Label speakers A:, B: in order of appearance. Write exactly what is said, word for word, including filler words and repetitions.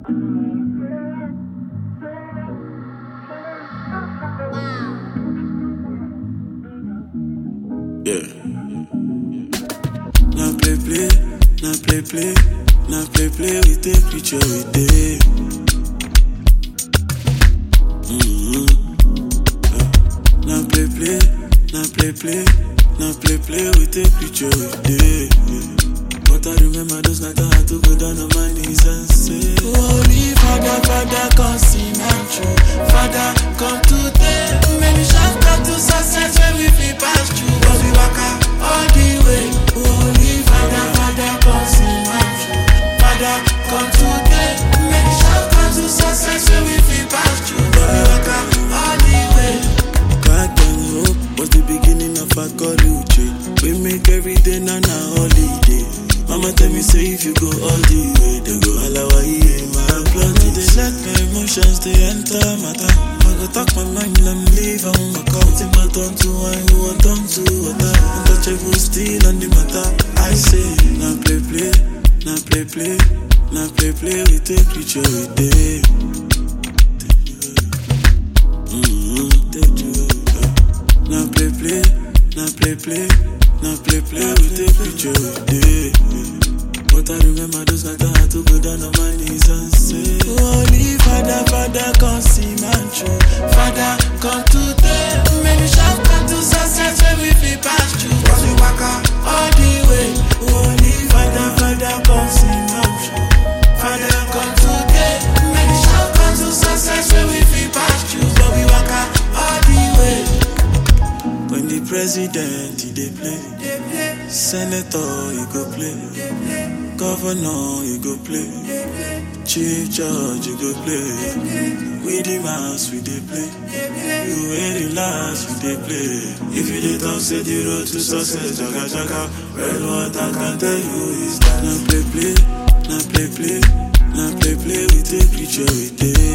A: Yeah. Now play play, now play play, now play play with the creature with day. Mm-hmm. Yeah. Now play play, now play play, now play play with the creature with day. But I remember those nights I had to go down on my knees and say, Holy Father, Father, come see my true. Father, come today. Many shall come to success when we feel past you. But we walk out all the way. Holy Father, Father, come see my true. Father, come today. Many shall come to success when we feel past you. But we walk out all the way. Back then hope was the beginning of a college. We make every day na na holiday. Mama tell me say if you go all the way, then go alawa yeah. My blood no dey let my emotions they enter matter. I go talk my mind and leave on my couch. Think I turn to wine, who I turn to water. Untouchable still on the matter. I say now play play, now play play, now play play with the creature with day. Mm-hmm. Now play play, now play play. Now play play with the creature with day. But I remember those nights I had to go down on my knees and say, Holy Father, Father, come see my true. Father, come today. Many shall come to success when we feel past you. Cause we walk out all the way. Holy Father, Father, come see my true. Father, come today. Many shall come to success when we feel past you. But we walk out all the way. When the president, he dey play. Senator, you go play. Governor, you go play. Chief judge, you go play. With the mass, we dey play. You wear the last, we dey play. If you dey talk, say the road to success, jaga jaga. Well, what I can tell you is that now play play, now play play, now play play with the creature with day.